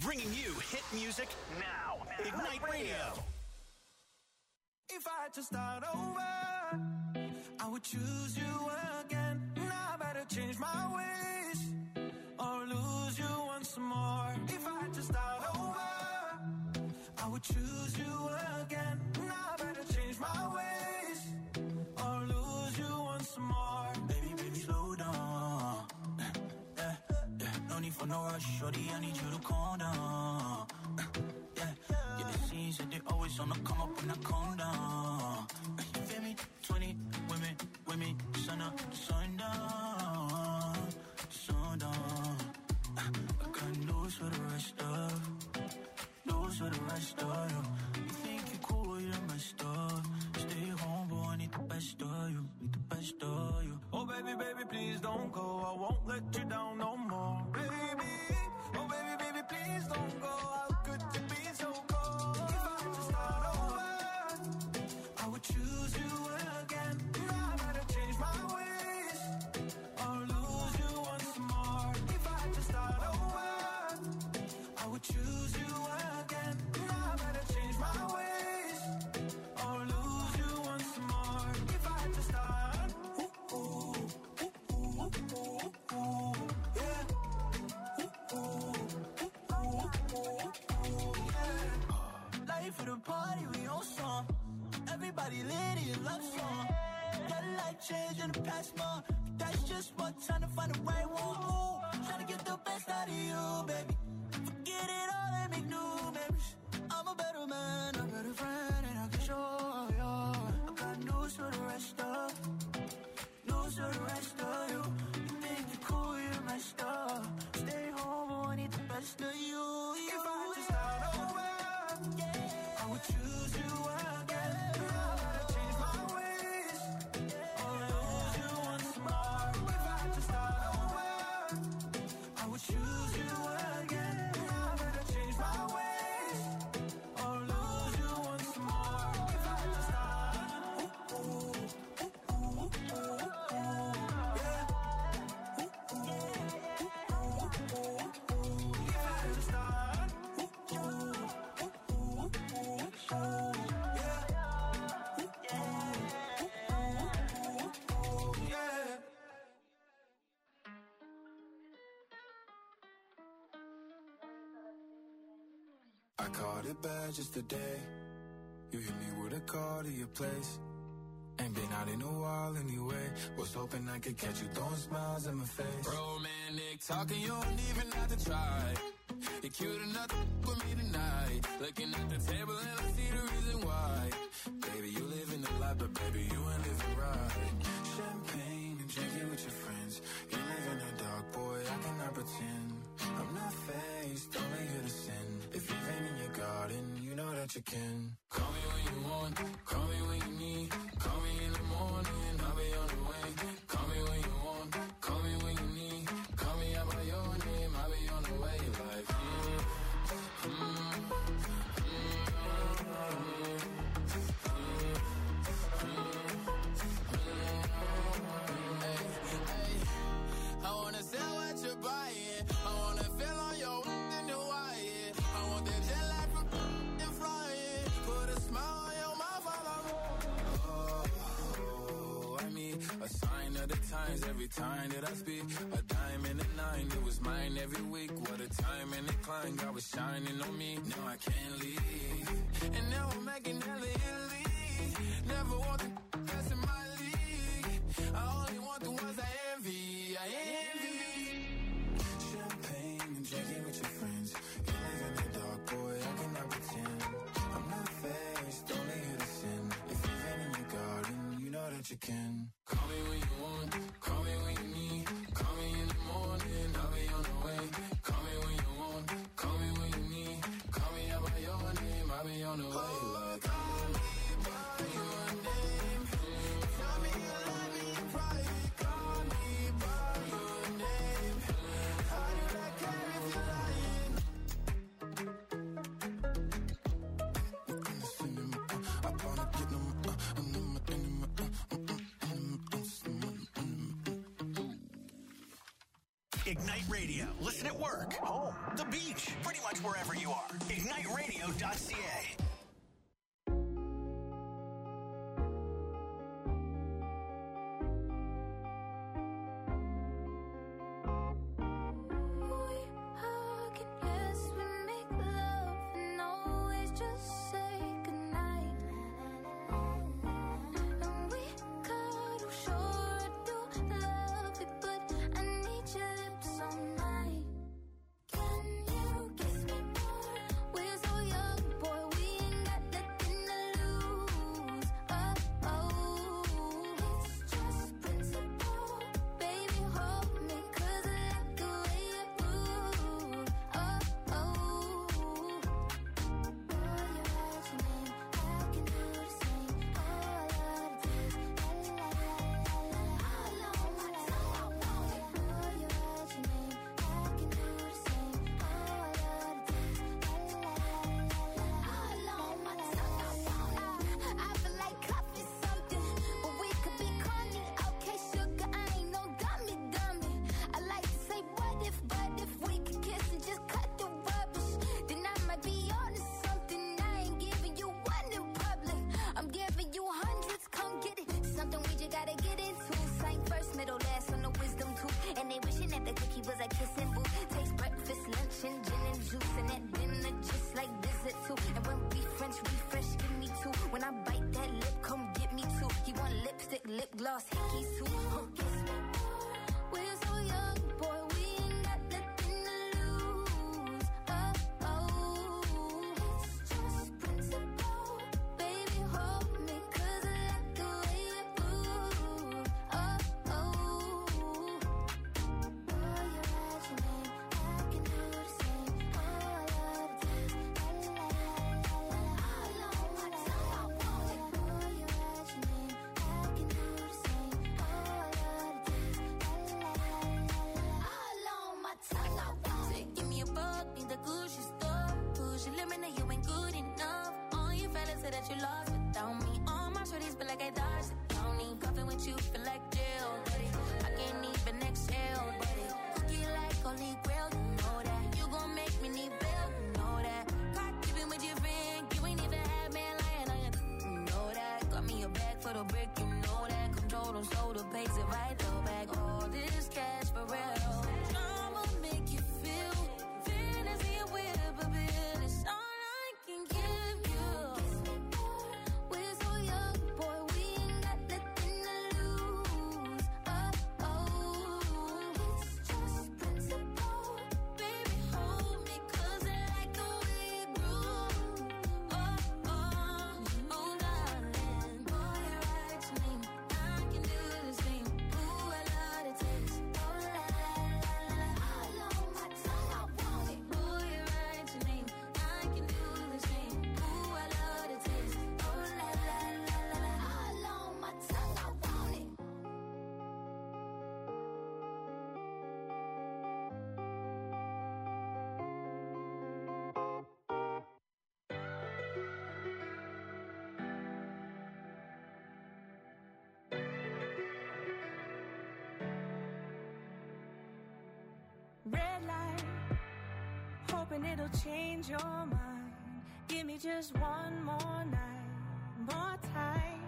bringing you hit music now. Ignite Radio. If I had to start over, I would choose you again. Now I better change my ways or lose you once more. If I had to start over, I would choose you again. Now I better change my ways or lose you once more. Baby, baby, slow down. No need for no rush, shorty, I need you to calm down. Get the scenes that they always on the come up when I calm down. You feel me? 20 women, sun up, sundown, sundown. I got news for the rest of you. You think you're cool, you're messed up. Stay home, boy, I need the best of you, Oh, baby, baby, please don't go. I won't let you down no more, baby. Oh, baby, baby, please don't go. How could you be so cold? If I had to start over, I would choose you again. Now I better change my ways or lose you once more. If I had to start over, I would choose you again. Now I better change my ways or lose you once more. If I had to start, yeah. Life of the party, we on song. Everybody lit in love song. Got a life change in the past month. That's just what time to find the right one. Ooh, trying to get the best out of you, baby. Forget it all and make new memories. I'm a better man, a better friend, and I can show you. I got news for the rest of you. You think you're cool, you're messed up. Stay home, I need the best of you. If I had to start over, I would choose you again. Now I gotta change my ways or lose you once more. If I had to start over, I would choose you again. Now I gotta change my ways or lose you once more. If I had to start, I caught it bad just today. You hit me with a call to your place. Ain't been out in a while anyway. Was hoping I could catch you throwing smiles in my face. Romantic talking, you don't even have to try. You're cute enough to with me tonight. Looking at the table and I see the reason why. Baby, you live in the life, but baby, you ain't living right. Champagne and drinking with your friends. You live in the dark, boy, I cannot pretend. I'm not faced, only here to sin. If you've been in your garden, you know that you can. Call me when you want, call me when you need. Call me in the morning, I'll be on the way. Call me when you want, call me when you need. Call me out by your name, I'll be on the way. Like, I wanna sell what you're buying. I wanna feel on your in the wire. I want that jet lag from and flying. Put a smile on your mouth while I'm I mean, a sign of the times every time that I speak. A dime and a nine, it was mine every week. What a time and a climb, God was shining on me. Now I can't leave. and now I'm making hella Italy. Never want the best in my league. I only want the ones I envy. I envy. Champagne and drinking with your friends. You live in the dark, boy, I cannot pretend. I'm not faced, only here to sin. If you've been in your garden, you know that you can. Call me when you want, call me when you need. Call me in the morning, I'll be on the way. Call me when you want, call me when you need. Call me out by your name, I'll be on the way. Like, call me by your name. Ignite Radio. Listen at work, home, the beach, pretty much wherever you are. IgniteRadio.ca. Red light, hoping it'll change your mind. Give me just one more night, more time.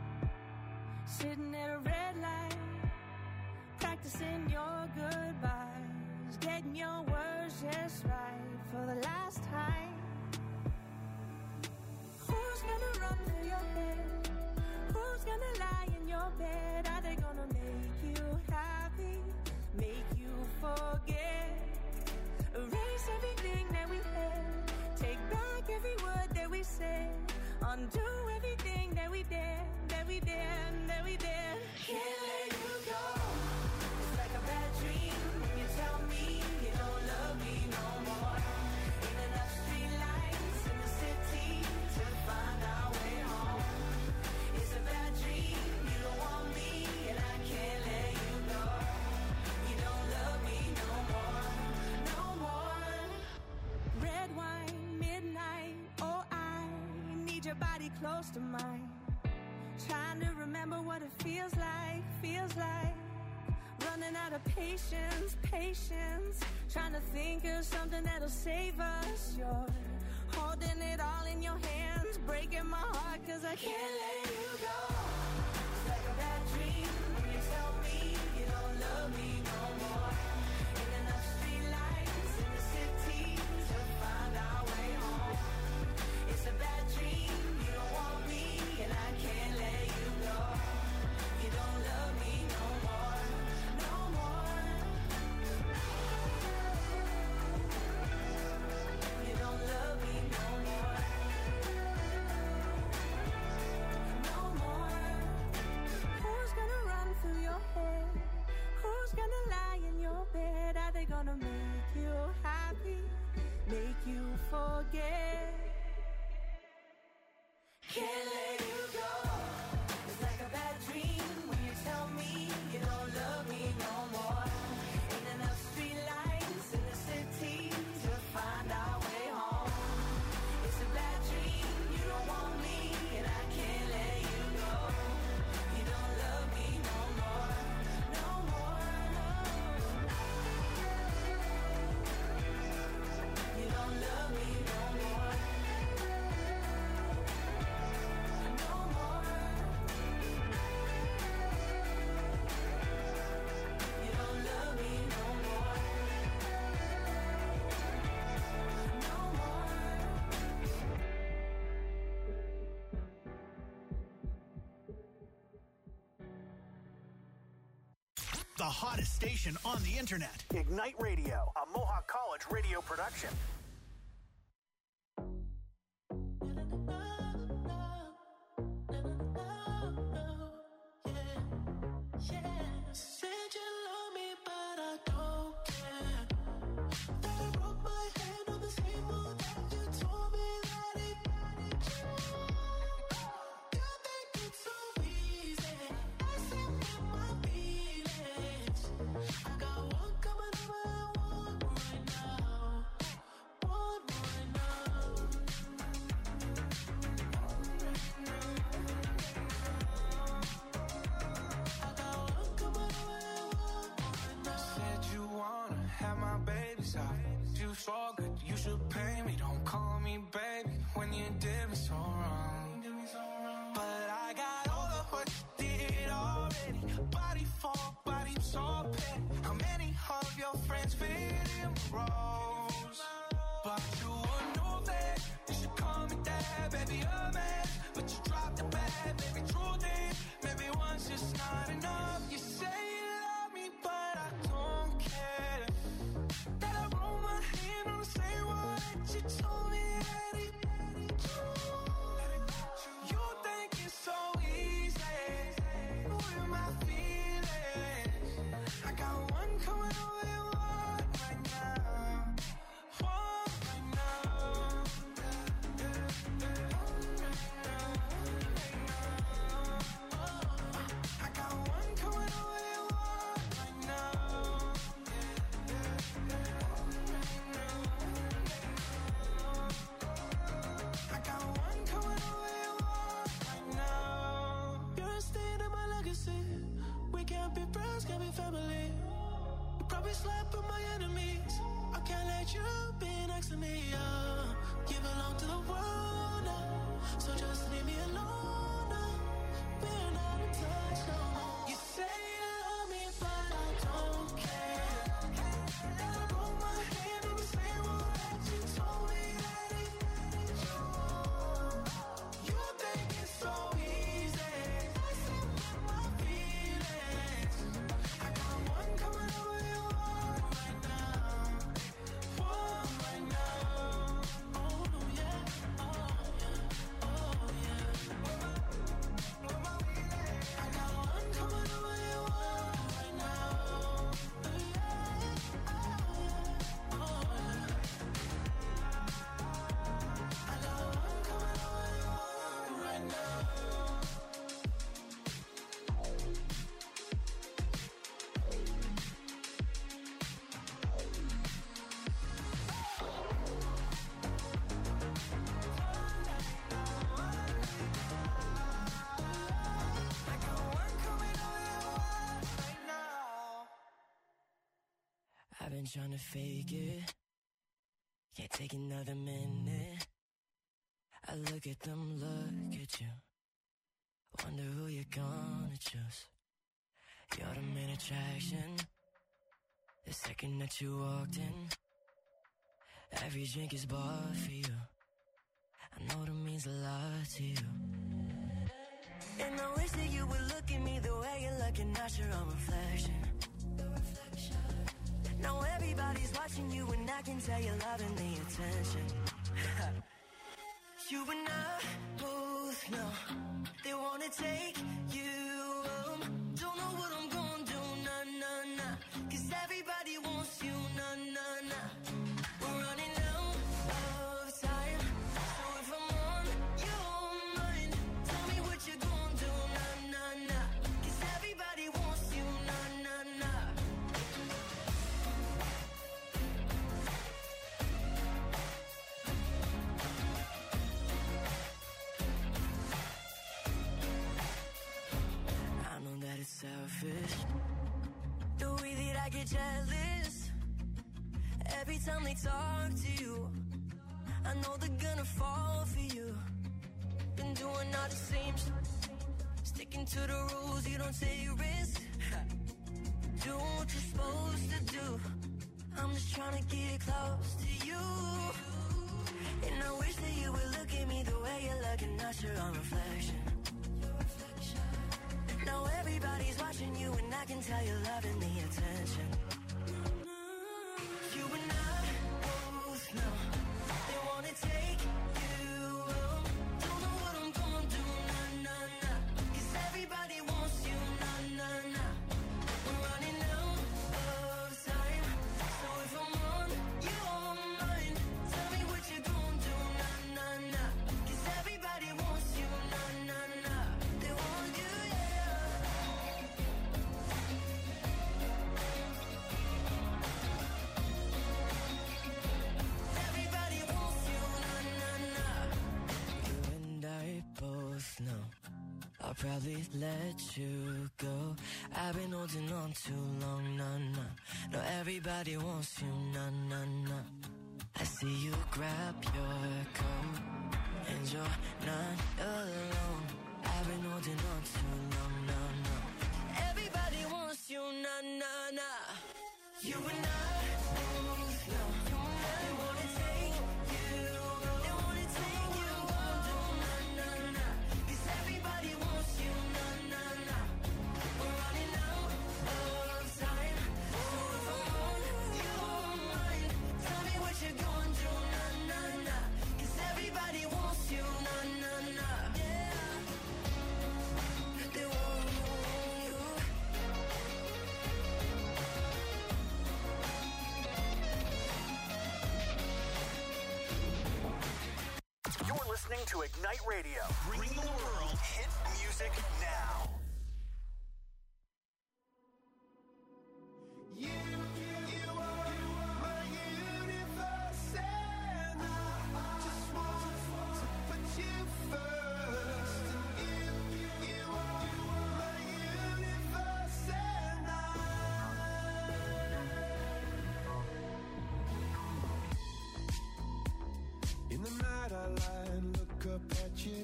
Sitting at a red light, practicing your goodbyes, getting your words just right for the last time. Who's gonna run through your head? Who's gonna lie in your bed? Are they gonna make you happy? Make you forget? Erase everything that we had. Take back every word that we said. Undo everything that we did, that we did, that we did. Can't let you go. It's like a bad dream when you tell me you don't love me no more. Ain't enough street lights in the city to find our way home. It's a bad dream, you don't want me, and I can't let you go. You don't love me no more, no more. Red wine, midnight, oh I need your body close to mine. Trying to remember what it feels like, running out of patience. Trying to think of something that'll save us. You're holding it all in your hands, breaking my heart 'cause I can't let you go. It's like a bad dream when you tell me you don't love me no more. Ain't enough streetlights in the city to find our way home. It's a bad dream, you don't want me and I can't let you go. You don't love me no more, no more. You don't love me no more, no more. Who's gonna run through your head? Who's gonna lie in your bed? Are they gonna make you happy, make you forget? Can't let you go. It's like a bad dream when you tell me you don't love me no more. Ain't enough streetlights in the city to find our way home. It's a bad dream, you don't want me and I can't let you go. You don't love me no more, no more. You don't love me no more, no more. You don't love me no more, no more. The hottest station on the internet. Ignite Radio, a Mohawk College radio production. Said you love me, but I don't care. That I broke my hand on the same wall that you told me that it. You think it's so easy, messing with my feelings. I got one coming over and one right now. One right now. I got one coming over and one right now. Said you wanna have my baby side. You so good, you should pay me. Don't call me baby when you did me so wrong. But I got all of what you did already. Body for body, so petty. How many of your friends fit in the roles? But you would know that you should call me dad, baby, a man. But you dropped the bad, baby, true thing. Maybe once it's not enough. You say you love me, but I don't care. That I roll my hand on the same wall that you told me that it. You think it's so easy with my feelings. I got one coming over and one right now. One right now. I got one coming over and one right now. I got one coming over and one right now. You're a stain in my legacy. We can't be friends, can't be family. You probably slept with my enemies. I can't let you be next to me. You belong to the world now, so just leave me alone now. We're not in touch no more. You say you love me, but I don't care. That I broke my hand on the same wall that you told me that it. You think it's so easy, messing with my feelings. I got one coming over and one right now. One right now. Oh yeah, oh yeah, oh yeah. I got one I've been trying to fake it. Can't take another minute. I look at them, look at you. Wonder who you're gonna choose. You're the main attraction. The second that you walked in, every drink is bought for you. I know that means a lot to you. And I wish that you would look at me the way you're looking at your own reflection. Now everybody's watching you and I can tell you're loving the attention. You and I both know they wanna take you home. Don't know what I'm gonna do, nah, nah, nah. Cause everybody wants you, nah, nah, nah. We're running out of time. So if I'm on your mind, tell me what you're gonna do, nah, nah, nah. Cause everybody wants you, nah, nah, nah. I know that it's selfish, the way that I get jealous every time they talk to you. I know they're gonna fall for you. Been doing all the same sticking to the rules, you don't take risks. Do what you're supposed to do. I'm just trying to get close to you. And I wish that you would look at me the way you're looking at your own reflection. Now everybody's watching you and I can tell you're loving the attention. You and I both know they wanna take you home. Don't know what I'm gonna do, nah, nah, nah. Cause everybody wants you, nah, nah, nah. We're running out of time. So if I'm on your mind, tell me what you're gonna do, nah, nah, nah. Cause everybody wants you, nah, nah, nah. They want you, yeah. Everybody wants you, nah, nah, nah. You and I both know I'll probably let you go. I've been holding on too long, nah, nah. No, everybody wants you, nah, nah, nah. I see you grab your coat and you're not alone. I've been holding on too long, nah, nah. Everybody wants you, nah, nah, nah. You and I both know they wanna take you, they wanna take you home, nah, nah, nah. Cause everybody wants you, nah, nah, nah. We're running out of time. So if I'm on your mind, tell me what you're gonna do, nah, nah, nah. Cause everybody wants you, nah, nah, nah. Yeah. They want you. You're listening to Ignite Radio. Bring the world hit music now. You are my universe, and I just want to put you first. You are my universe, and in the night I lie and look up at you.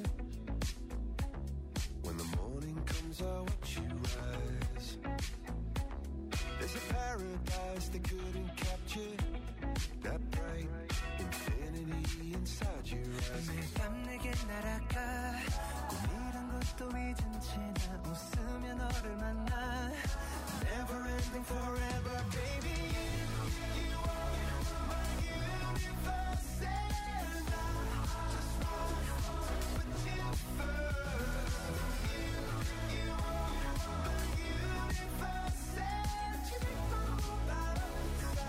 When the morning comes, I watch you rise. There's a paradise they couldn't capture, that bright infinity inside your eyes. 매일 밤 내게 날아가 꿈이란 것도 잊은 채 나 웃으며 너를 만나. Never ending forever, baby. You are my universe, and I just want to put you first. You are my universe, and you make my whole life inside.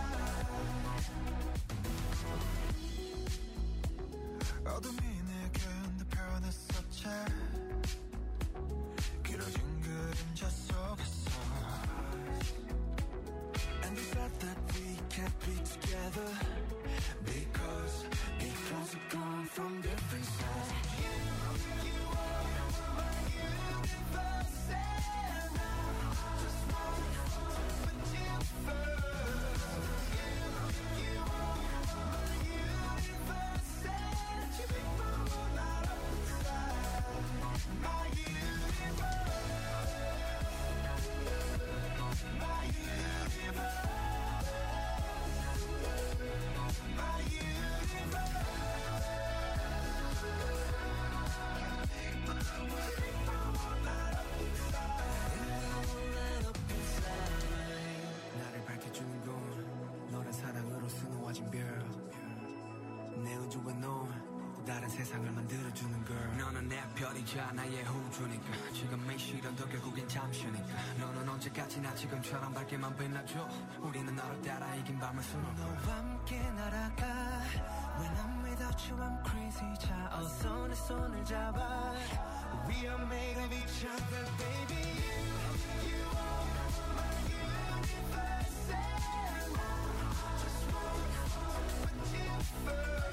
우주의 너 다른 세상을 만들어주는 girl 너는 내 별이자 나의 우주니까 지금 이 시련도 결국엔 잠시니까 너는 언제까지나 지금처럼 밝게만 빛나줘 우리는 너를 따라 이긴 밤을 수놓고 너와 함께 날아가 When I'm without you I'm crazy 자 어서 내 손을 잡아 We are made of each other baby You are my universe and I just want to put you first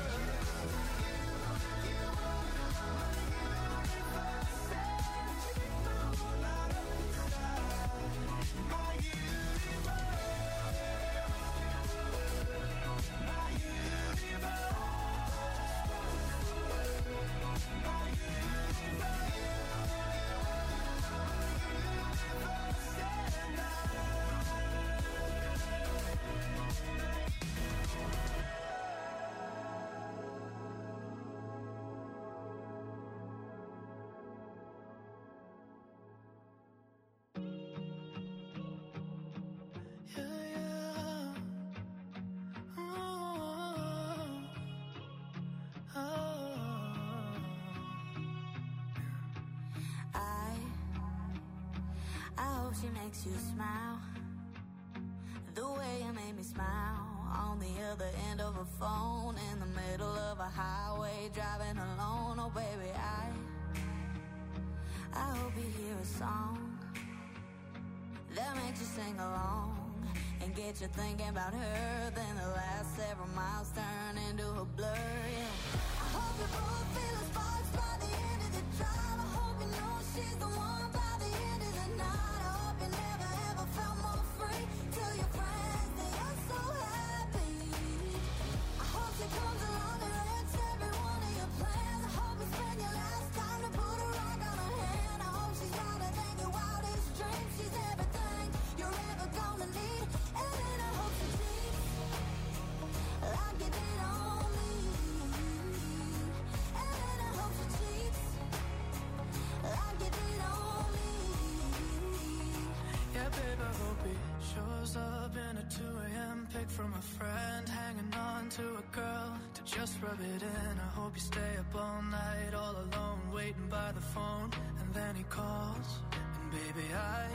She makes you smile the way you made me smile on the other end of a phone in the middle of a highway driving alone. Oh baby, I hope you hear a song that makes you sing along and get you thinking about her. Then the last several miles turn into a blur. Yeah. I hope you both feel the sparks by the end of the drive. I hope you know she's the one by the end of the night. You never ever felt more free. Tell your friends that you're so happy. I hope she comes along and wrecks every one of your plans. I hope you spend your last time to put a rock on her hand. I hope she's wilder than your wildest dreams. She's everything you're ever gonna need. And then I hope she cheats like you did on me. And then I hope she cheats like you did on me. Yeah, babe, I hope he shows up in a 2 a.m. pic from a friend, hanging on to a girl to just rub it in. I hope you stay up all night, all alone, waiting by the phone, and then he calls. And baby,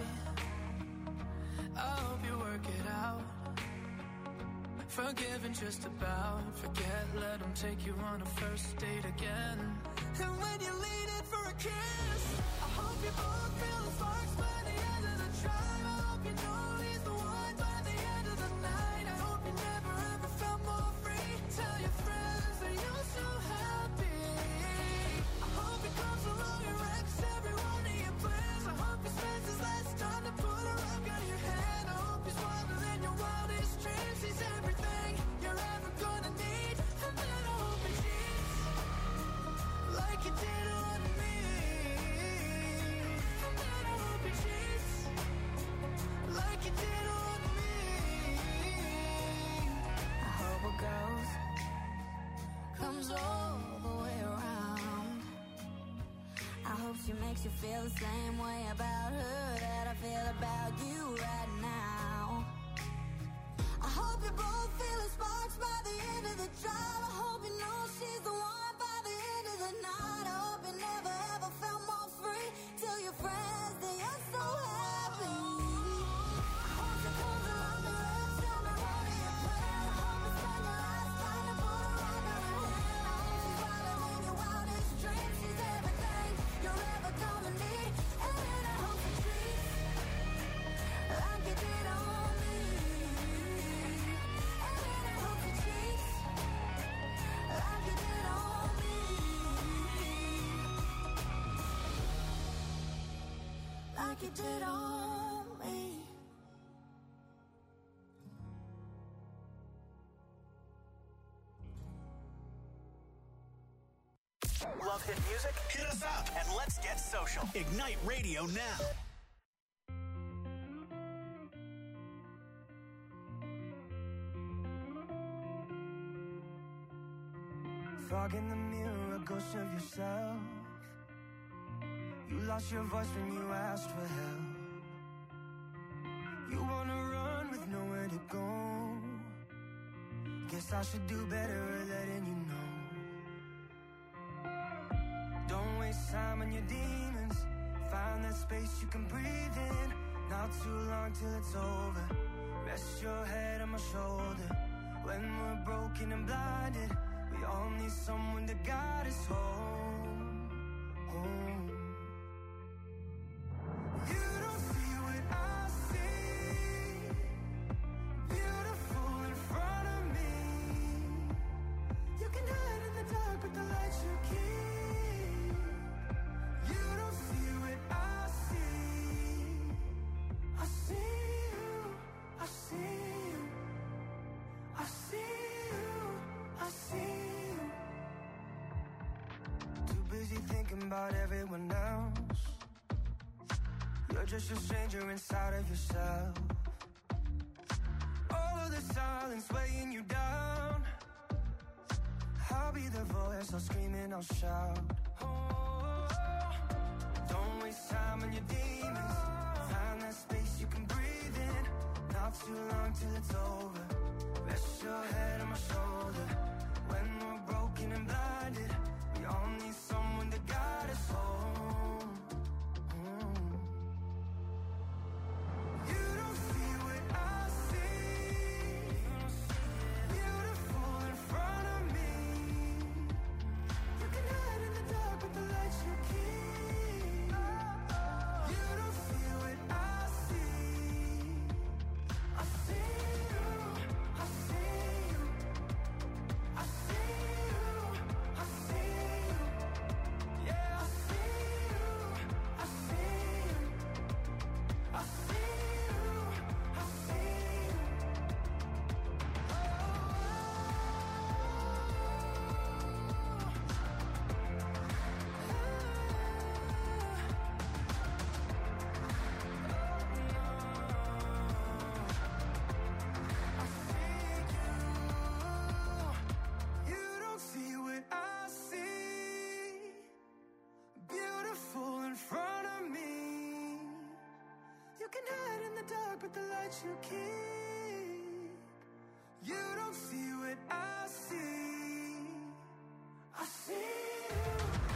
I hope you work it out. Forgive and just about forget, let him take you on a first date again. And when you lean in for a kiss, I hope you both feel the sparks by the end of the drive. I hope you know he's the one by the end of the night. I hope you never ever felt more free. Tell your friends that you're so happy. I hope he comes along and wrecks every one of your plans. I hope he spends his last time to put a rock on your hand. I hope he's wilder than your wildest dreams. He's everything you're ever gonna need. And then I hope he cheats like you did on me. And then I hope he cheats like you did on me. I hope a ghost comes all the way around. I hope she makes you feel the same way about her that I feel about you right now. I hope you both feel the sparks by the end of the drive. I hope you know she's the one by the end of the night. I hope you never ever felt more free. Tell your friends that you're so happy. I hope she comes along and wrecks every one of your plans. I hope you spend your last time to put a rock on her hand. I hope she's wilder than your wildest dreams. She's everything you're ever gonna need. And then I hope she treats like you did on me. And then I hope she treats like you did on me. Like you did on me. Love hit music? Hit us up and let's get social. Ignite Radio now. Fog in the mirror, a ghost of yourself. You lost your voice when you asked for help. You wanna run with nowhere to go. Guess I should do better at letting you know. time on your demons. Find that space you can breathe in. Not too long till it's over. Rest your head on my shoulder. When we're broken and blinded, we all need someone to guide us home, home. You don't see what I see. Beautiful in front of me. You can hide in the dark with the lights you keep. You don't see what I see. I see you, I see you, I see you, I see you. Too busy thinking about everyone else. You're just a stranger inside of yourself. All of the silence weighing you down. I'll be the voice, I'll scream and I'll shout. Oh, don't waste time on your demons. Find that space you can breathe in. Not too long till it's over. Rest your head on my shoulder. When we're broken and blinded, we all need someone to guide us home. You don't see what I see. Beautiful in front of me. You can hide in the dark with the lights you keep. You don't see what I see. I see you, I see you, I see you, I see you. Yeah, I see you, I see you, I see you, I see you. You don't see what I see. Beautiful in front of me. You can hide in the dark with the lights you keep. You don't see what I see. I see you,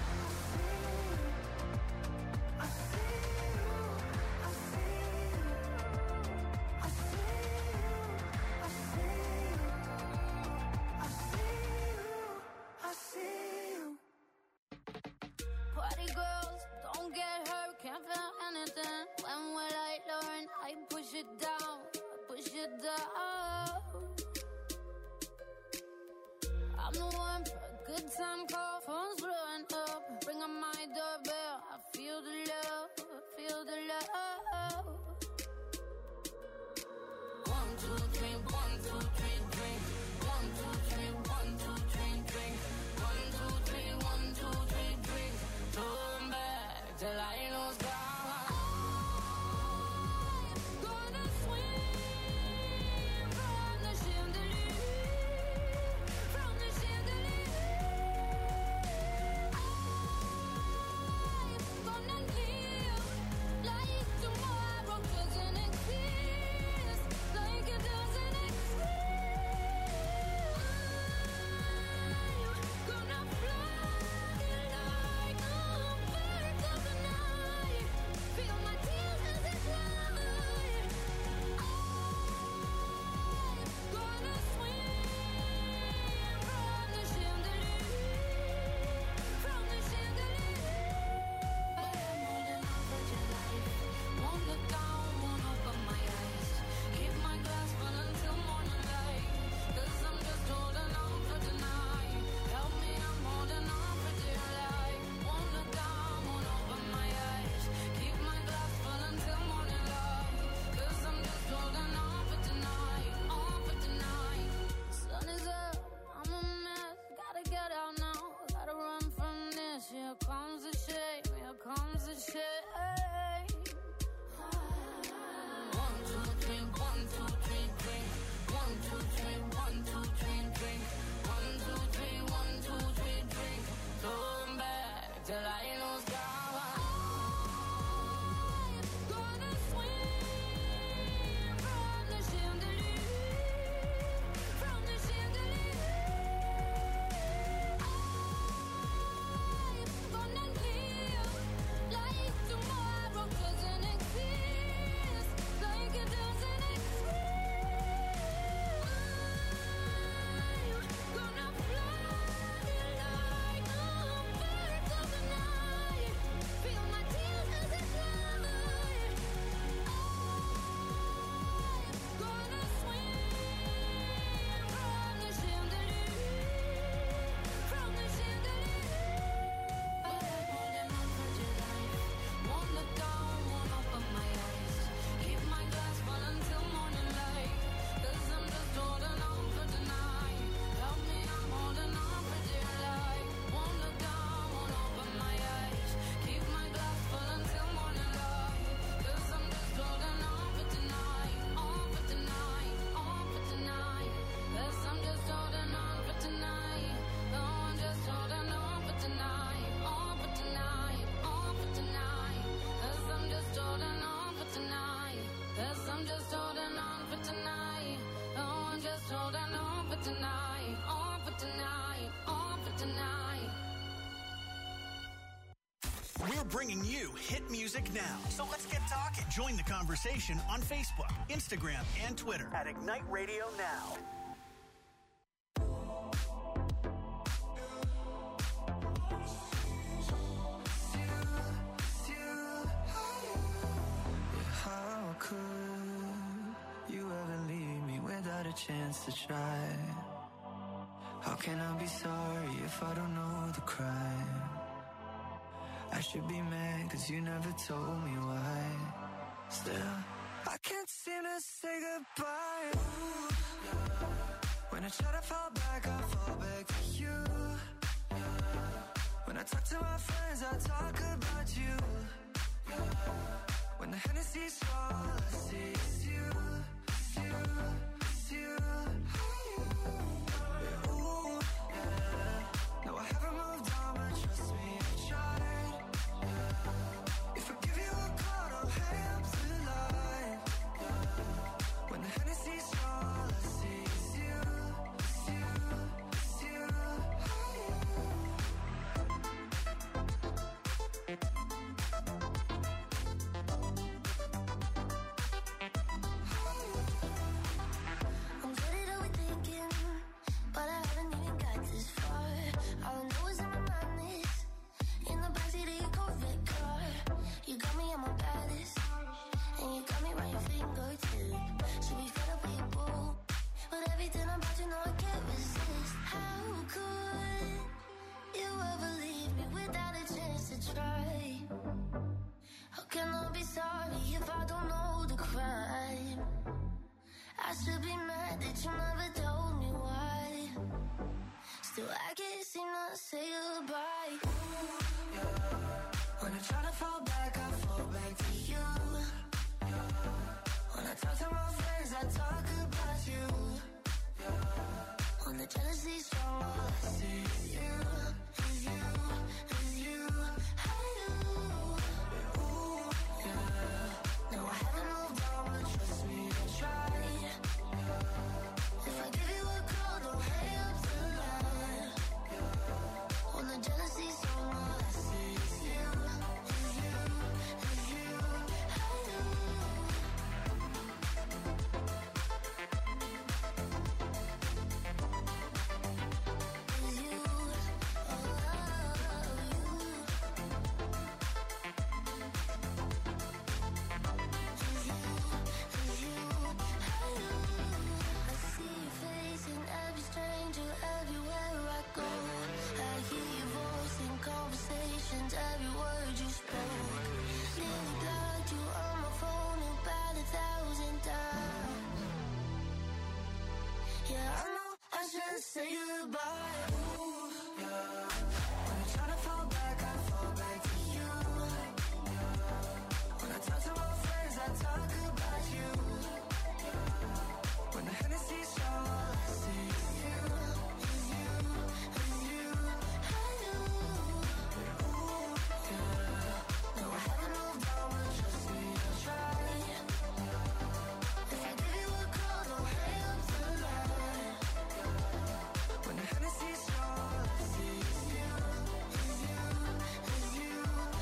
I see you, I see you, I see you, I see you, I see you, I see you. Party girls, don't get hurt, can't feel anything. When will I learn? I push it down, push it down. I'm the one for a good time call, phone's blowing up. Ring on my doorbell, I feel the love, I feel the love. 1, 2, 3, 1, 2, 3, drink. 1, 2, 3, 1, 2, 3, drink. 1, 2, 3, 1, 2, 3, drink. Turn back till I lose God. Gonna swim from the chandelier, from the chandelier. I'm gonna live like tomorrow doesn't exist, like it doesn't exist. tonight, on for tonight, on for tonight. We're bringing you hit music now. So let's get talking. Join the conversation on Facebook, Instagram, and Twitter at Ignite Radio Now. How could you ever leave me without a chance to try? How can I be sorry if I don't know the crime? I should be mad cause you never told me why. Still, I can't seem to say goodbye. Ooh, yeah. When I try to fall back, I fall back to you. Yeah. When I talk to my friends, I talk about you. Yeah. When the Hennessy's all I see is you, it's you, it's you. Yeah, ooh, yeah. No, I haven't moved on, but trust me, I tried. Yeah. If I give you a call, don't hang up the line. Yeah. When the Hennessy's all I see is you, it's you, it's you. I'm good at overthinking, but I haven't even got this far. All I know is in my mind is in the backseat of your Corvette car. You got me on my baddest, and you got me right your fingertip. Should be fed up with your boo, but everything about you know I can't resist. How could you ever leave me without a chance to try? How can I be sorry if I don't know the crime? I should be mad that you never told me why. Still, I can't seem to say goodbye. Ooh, yeah. When I try to fall back, I fall back to you. Yeah. When I talk to my friends, I talk about you. Yeah. When the jealousy's strong, all I see is you, is you, is you. Ooh, yeah. No, I haven't moved on, but trust me, I tried. If I give you a call, don't hang up the line. When the jealousy's strong, all I see is you, is you, is you. Is you, oh, I see your face in every stranger, everywhere I go. I hear your voice in conversations, every word you spoke. Nearly blocked you on my phone about 1,000 times. Yeah, I know I should say goodbye. Ooh, yeah. When I try to fall back, I fall back to you. Yeah. When I talk to my friends, I talk about you. Yeah. When the Hennessy's all I see is you, is you, is you. Ooh, yeah. No, I haven't moved on, but trust me, I tried. If I give you a call, don't hang up the line. When the Hennessy's all I see is you, is you, is you.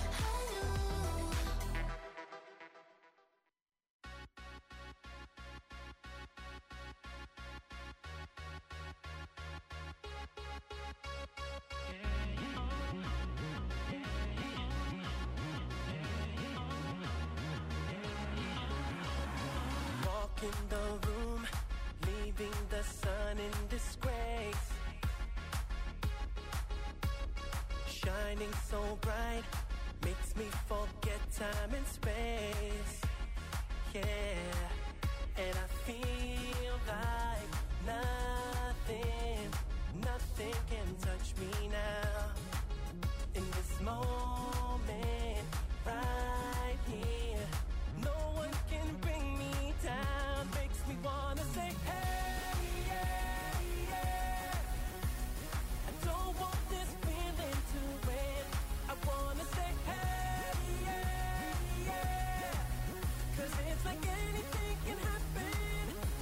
Walk in the room, leaving the sun in disgrace. Shining so bright, makes me forget time and space. Yeah, and I feel like nothing can touch me now. In this moment, right here, no one can bring me down. Makes me wanna say, hey, yeah, yeah. I don't want this feeling to end. I wanna say, hey, yeah, yeah. 'Cause it's like anything can happen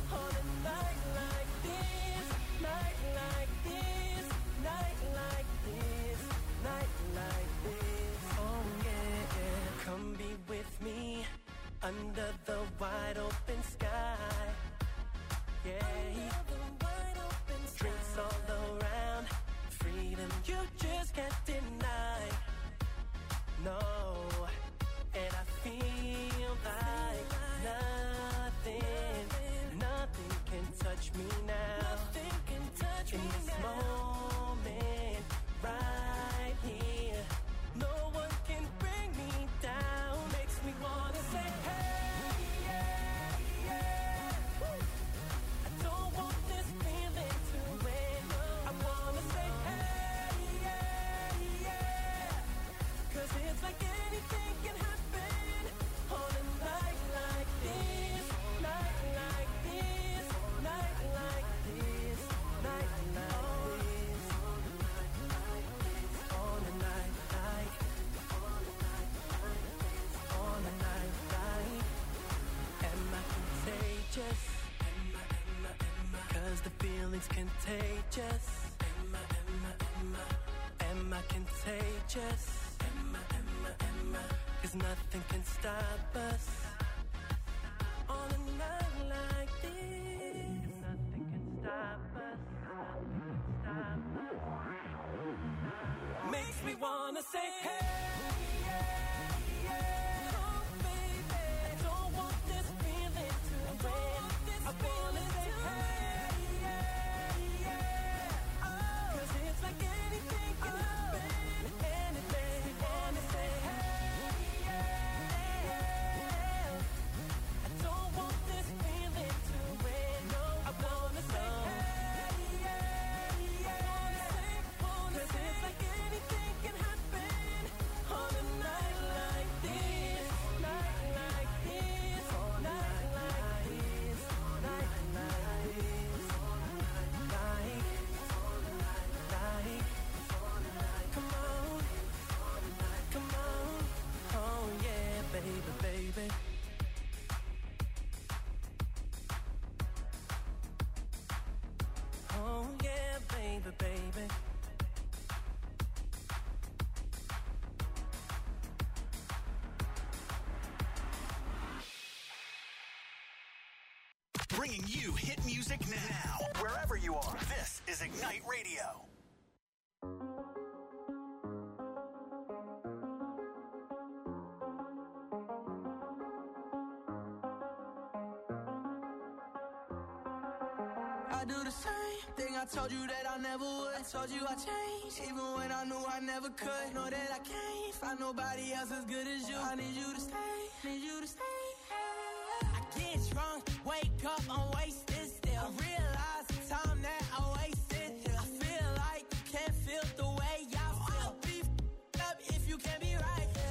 feeling's contagious. Am I contagious? Am I? 'Cause nothing can stop us on a night like this. Nothing can stop us. Makes me wanna say hey. Baby. Oh yeah, baby, baby. Bringing you hit music now, wherever you are. This is Ignite Radio. I do the same thing I told you that I never would. I told you I changed, even when I knew I never could. Know that I can't find nobody else as good as you. I need you to stay, need you to stay. I get drunk, wake up, I'm wasted still. I realize the time that I wasted here. I feel like you can't feel the way I feel. I'll be up if you can't be right here.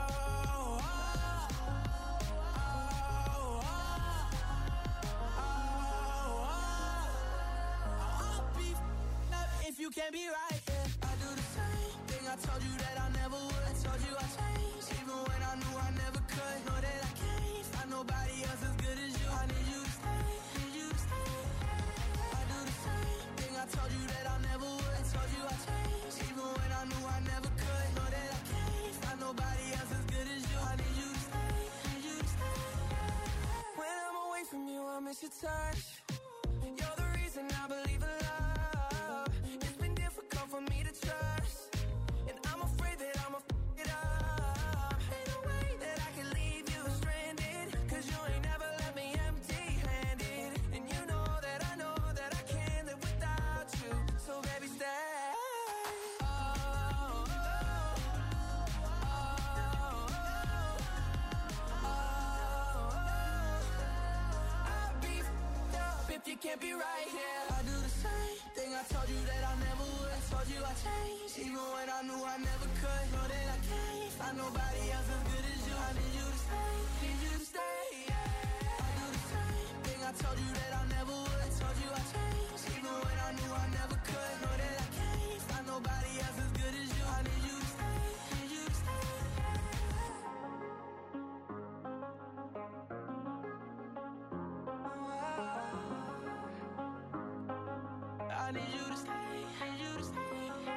If you can't be right, yeah. I do the same thing I told you that I never would. I told you I changed, even when I knew I never could. Know that I can't find nobody else as good as you. I need you to stay, need you to stay. I do the same thing I told you that I never would. I told you I changed, even when I knew I never could. Know that I can't find nobody else as good as you. I need you to stay, need you to stay. When I'm away from you, I miss your touch. You're the reason I believe in love. For me to trust, and I'm afraid that I'ma f*** it up. Ain't no way that I can leave you stranded, 'cause you ain't never left me empty-handed. And you know that I can't live without you. So baby, stay. I'll be f***ed up if you can't be right here. I do the same thing I told you that I never would. Told you I changed, even when I knew I never could. Know that I can't find nobody else as good as you. I need you to stay, need you to stay. I do the same thing I told you that I never would. Told you I changed, even when I knew I never could. Know that I can't find nobody else as good as you. I need you to stay, need you to stay. I need you to stay, need you to stay.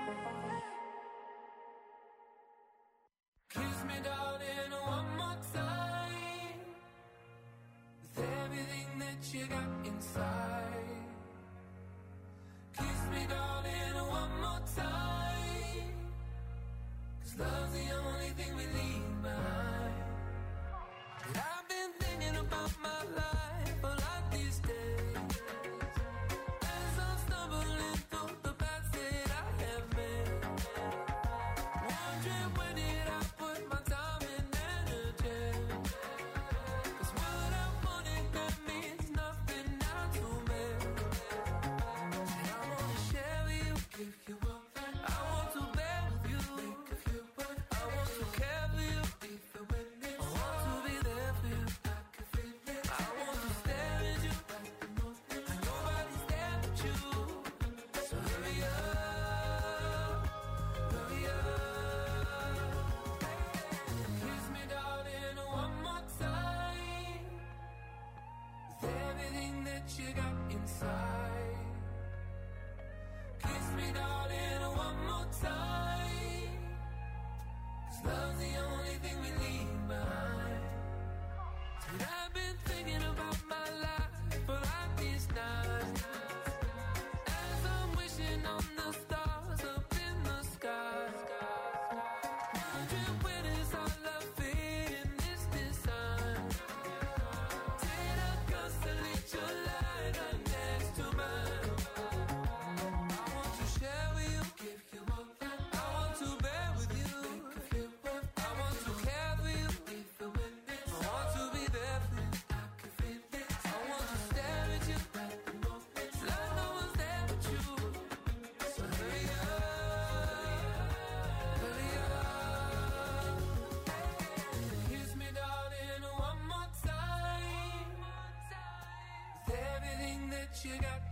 Kiss me, darling, one more time. With everything that you got inside. Kiss me, darling, one more time. 'Cause love's the only thing we leave behind. But I've been thinking about my life a lot these days. As I'm stumbling through the paths that I have made. Wondering where did I put my time and energy. 'Cause what I wanted, that means nothing now to me. And I wanna share with you, give you up. I want to bear with you, make a few words. I want to care for you,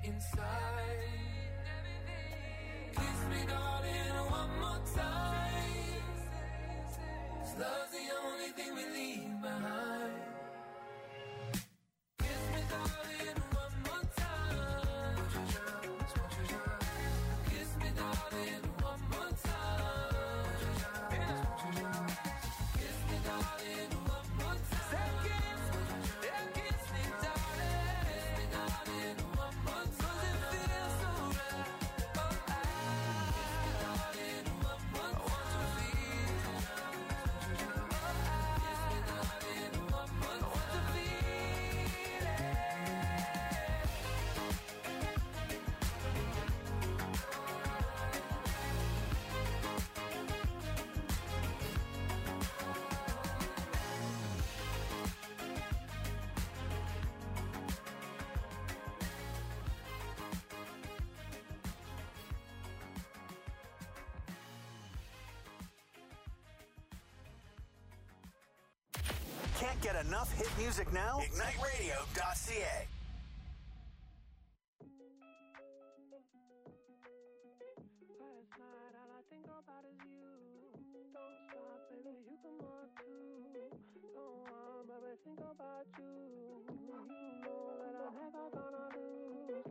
inside. Kiss me, darling, one more time. 'Cause love's the only thing we leave behind. Kiss me, darling, one more time. Kiss me, darling, one more time. Kiss me, darling, one more time. Kiss me, darling. Kiss me, darling, one more time. 'Cause it feels so right. Oh, kiss me, darling, one more time. I want to feel. Kiss me, darling, one more time. I want to feel it. Can't get enough hit music now? IgniteRadio.ca. Last night, all I think about is you. Don't stop, baby, you come on too. Don't want, baby, think about you. You know that I'm never gonna lose.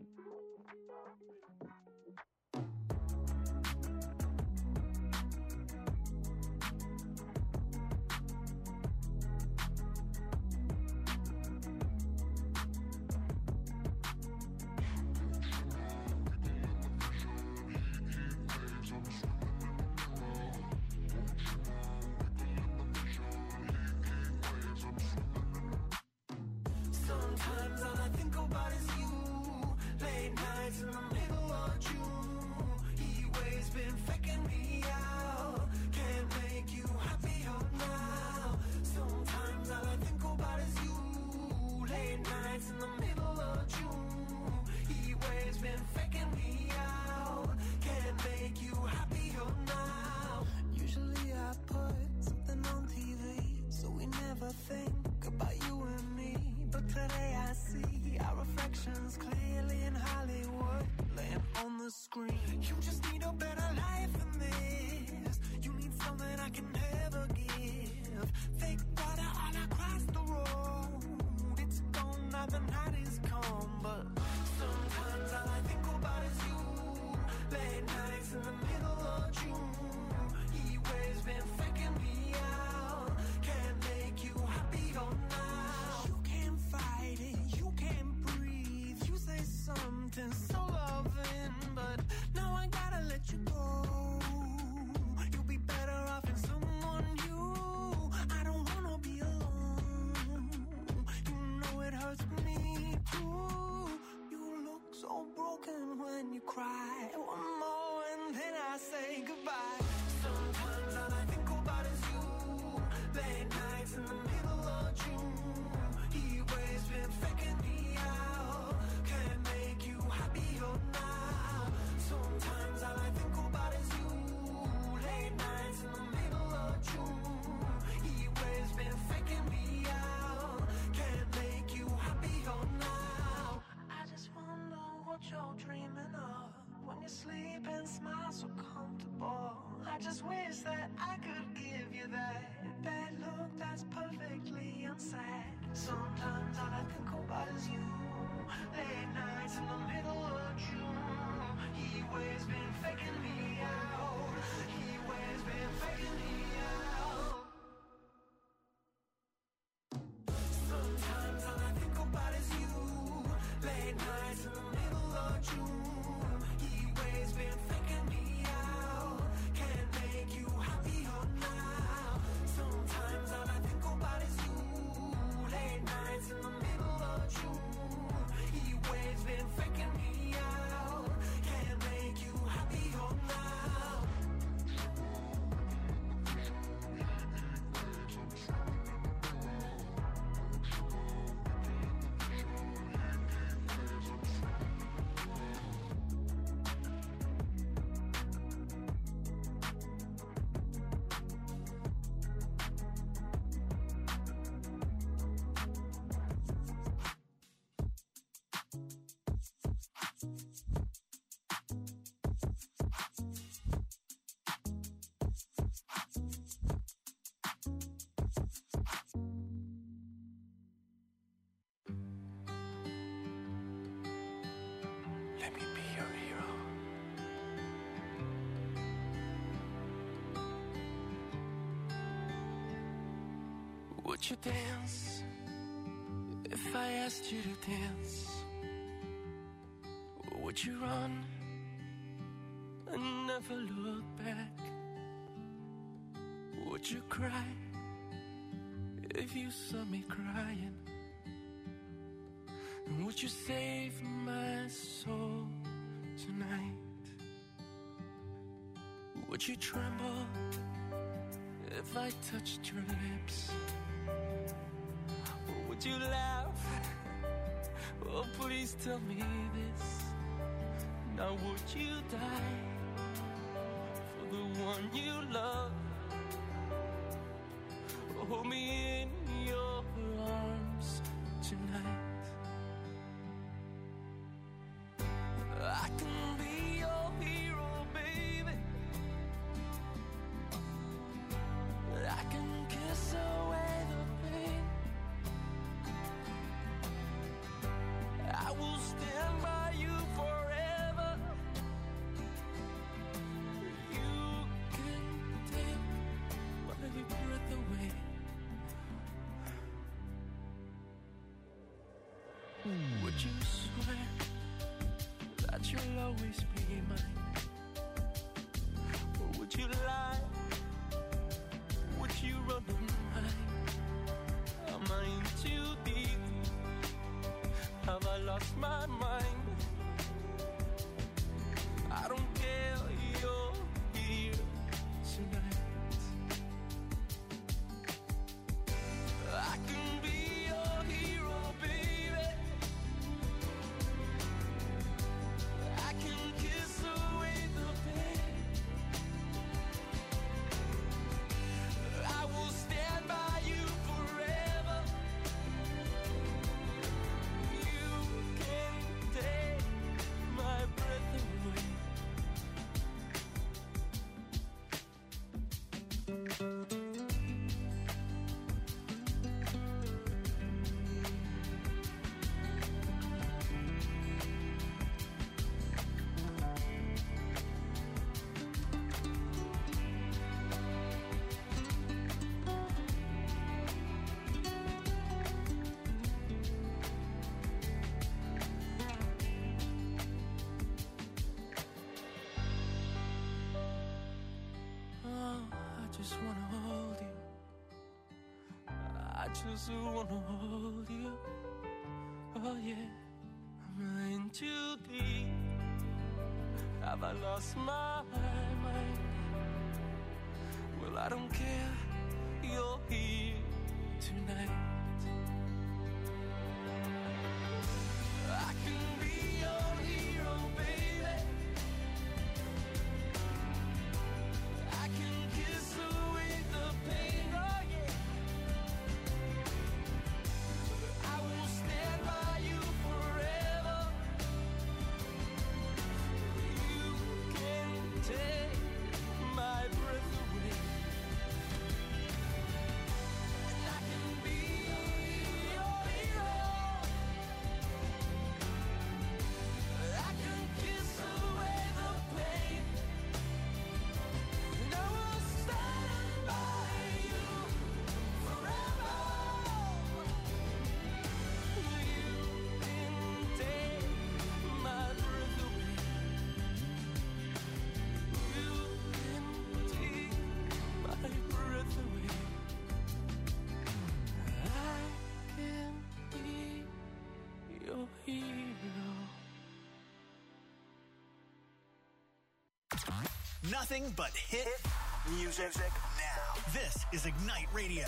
Sometimes all I think about is you. Late nights in the middle of June. He waves been faking me out. Can't make you happier now. Sometimes all I think about is you. Late nights in the middle of June. He waves been faking me out. Can't make you happier now. Usually I put something on TV, so we never think about you and me. But today I see our reflections clearly in Hollywood, laying on the screen. You just need a better life than this. You need something I can never give. Fake water all across the road. It's gone now, the night is come. But sometimes all I think about is you. Late nights in the middle of June. He waves been faking me out. Can't make you happier now. You can't fight it, you can't breathe. You say something so loving, but now I gotta let you go. You'll be better off in someone new. I don't wanna be alone. You know it hurts me too. You look so broken when you cry. One more and then I say goodbye. Sometimes all I think about is you. Late nights in the middle of June. He waves been faking me out. Can't make you happier now. Sometimes all I think about is you. Late nights in the middle of June. He waves been faking me out. Can't make you happier now. I just wonder what you're dreaming of when you sleep and smile so comfortable. I just wish that I could give you that look that's perfectly unsaid. Sometimes all I think about is you. Late nights in the middle of June. He waves been faking me out. He waves been faking me out. Sometimes all I think about is you. Late nights in the middle of June. He waves been faking me out. Can't make you happier now. Sometimes all I think about is you. Late nights in the middle of June. He waves been faking me out. Can't make you happier now. Would you dance if I asked you to dance? Would you run and never look back? Would you cry if you saw me crying? And would you save my soul tonight? Would you tremble if I touched your lips? Or would you laugh? Oh, please tell me this. Now would you die for the one you love? Hold me in your arms tonight. I can be your hero, baby. I can kiss away the pain. I will stand by you forever. You can take my breath away. Would you swear that you'll always be mine? Or would you lie? Would you run and hide? Am I in too deep? Have I lost my mind? I don't care, you're here tonight. I can be your hero, baby. I can kiss away the pain. I will stand by you forever. You can take my breath away. Oh, I just wanna hold you. I just wanna hold you. Oh yeah, I'm in too deep. Have I lost my mind? Well, I don't care, you're here tonight. I can be your hero, baby. I can kiss away the pain, oh yeah. I will stand by you forever. You can take my breath away. And I can be your hero. I can kiss away the pain. And I will stand by you forever. You can take my breath away. You can take my breath away. I can be your hero. Nothing but hit music now. This is Ignite Radio.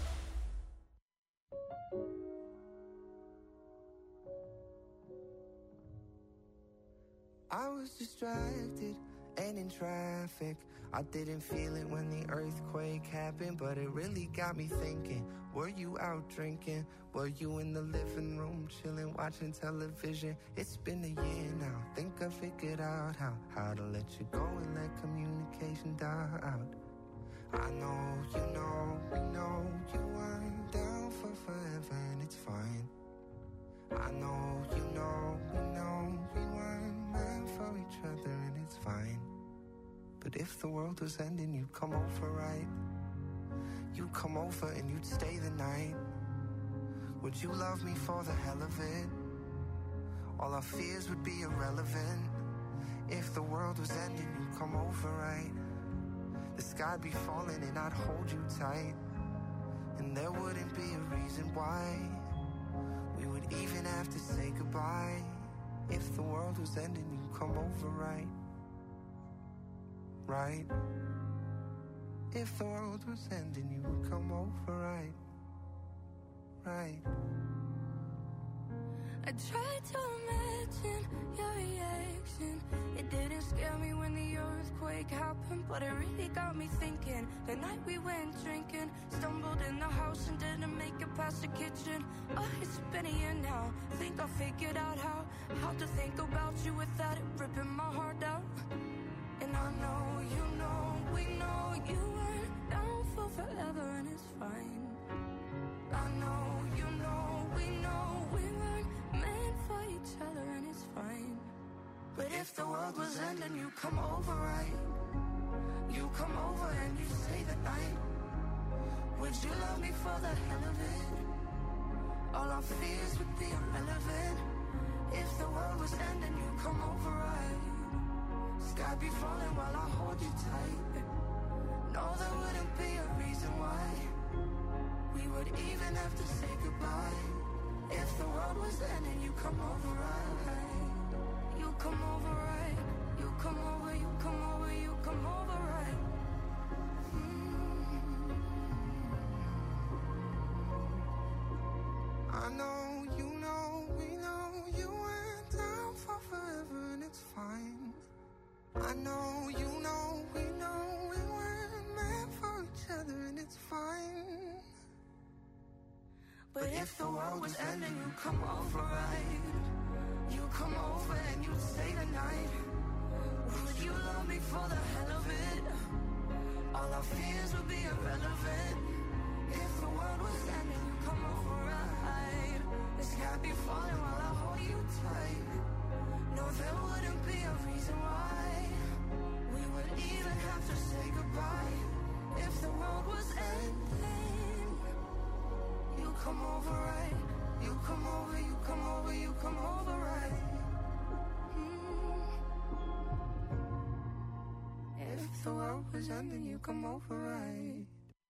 I was distracted and in traffic. I didn't feel it when the earthquake happened, but it really got me thinking. Were you out drinking? Were you in the living room chilling, watching television? It's been a year now. Think I figured out how to let you go and let communication die out. I know, you know, we know you weren't down for forever, and it's fine. I know, you know, we know we weren't meant for each other, and it's fine. But if the world was ending, you'd come over, right? You you'd come over and you'd stay the night? Would you love me for the hell of it? All our fears would be irrelevant. If the world was ending, you'd come over, right? The sky'd be falling and I'd hold you tight. And there wouldn't be a reason why we would even have to say goodbye. If the world was ending, you'd come over, right? Right? If the world was ending, you would come over, right? Right? I tried to imagine your reaction. It didn't scare me when the earthquake happened, but it really got me thinking. The night we went drinking, stumbled in the house and didn't make it past the kitchen. Oh, it's been a year now. Think I figured out how to think about you without it ripping my heart out. And I know, you know, we know you weren't down for forever, and it's fine. I know, you know, we know we weren't meant for each other, and it's fine. But if the world was ending, you come over, right? You come over and you stay the night. Would you love me for the hell of it? All our fears would be irrelevant. If the world was ending, you come over, right? Sky be falling while I hold you tight. No, there wouldn't be a reason why we would even have to say goodbye. If the world was ending, you come over, right? You come over, right? You come over, you come over, you come over, right? I know, you know, we know you went down for forever, and it's fine. I know, you know, we know we weren't meant for each other, and it's fine. But if the world was ending, you come over, right? You come over and you stay the night. Would you love me for the hell of it? All our fears would be irrelevant. If the world was ending, you come over, right? The sky be falling while I hold you tight. No, there wouldn't be a reason why we would even have to say goodbye. If the world was ending, you come over, right? You come over, you come over, you come over, right? If the world was ending, you come over, right?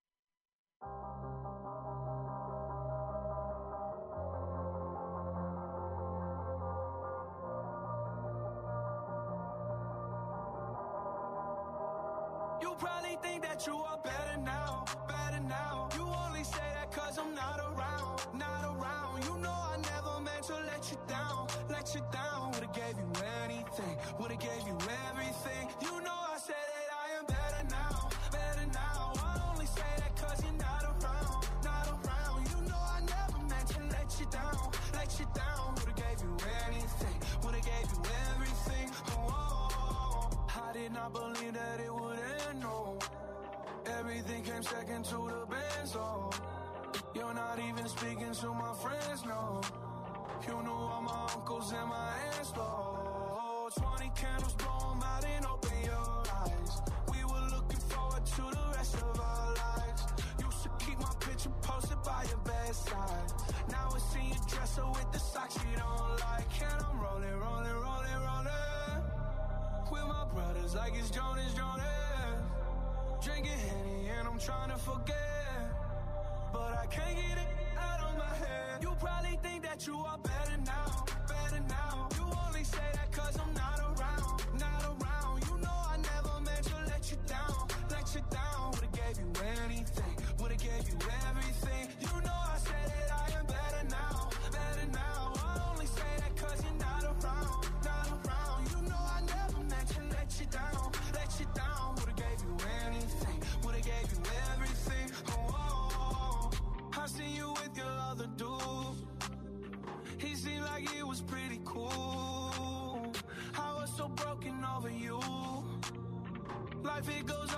You probably think that you are better now, better now. You only say that cause I'm not around, not around. You know I never meant to let you down, let you down. Would've gave you anything, would've gave you everything. You know I said that I am better now, better now. I only say that cause you're not around, not around. You know I never meant to let you down, let you down. Would've gave you anything, would've gave you everything. Oh, I did not believe that it would end, no. Everything came second to the benz, oh. You're not even speaking to my friends, no. You knew all my uncles and my aunts, oh. 20 candles, blow them out and open your eyes. We were looking forward to the rest of our lives. Used to keep my picture posted by your bedside. Now it's in your dresser with the socks you don't like. And I'm rolling, rolling, rolling, rolling with my brothers like it's Jonas, Jonas. Drinking Henny and I'm trying to forget, but I can't get it out of my head. You probably think that you are better now, better now. You only say that cause I'm not around, not around. You know I never meant to let you down, let you down. Would've gave you anything, would've gave you everything. You know I said that I am better now, better now. I only say that cause you're not around, not around. You know I never meant to let you down, let you down. Would've gave you anything, would've gave you everything. Oh, I seen you with your other dude. He seemed like it was pretty cool. I was so broken over you. Life it goes